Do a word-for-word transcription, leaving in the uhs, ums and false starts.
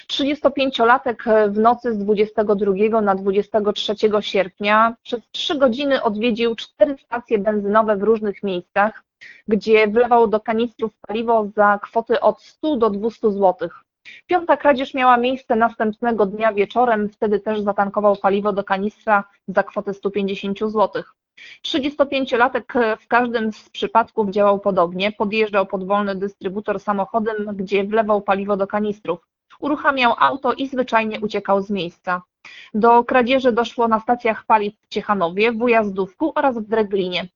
trzydziestopięciolatek w nocy z dwudziestego drugiego na dwudziestego trzeciego sierpnia przez trzy godziny odwiedził cztery stacje benzynowe w różnych miejscach, gdzie wlewał do kanistrów paliwo za kwoty od stu do dwustu złotych. Piąta kradzież miała miejsce następnego dnia wieczorem, wtedy też zatankował paliwo do kanistra za kwotę stu pięćdziesięciu złotych. trzydziestopięciolatek w każdym z przypadków działał podobnie, podjeżdżał pod wolny dystrybutor samochodem, gdzie wlewał paliwo do kanistrów. Uruchamiał auto i zwyczajnie uciekał z miejsca. Do kradzieży doszło na stacjach paliw w Ciechanowie, w Ujazdówku oraz w Dreglinie.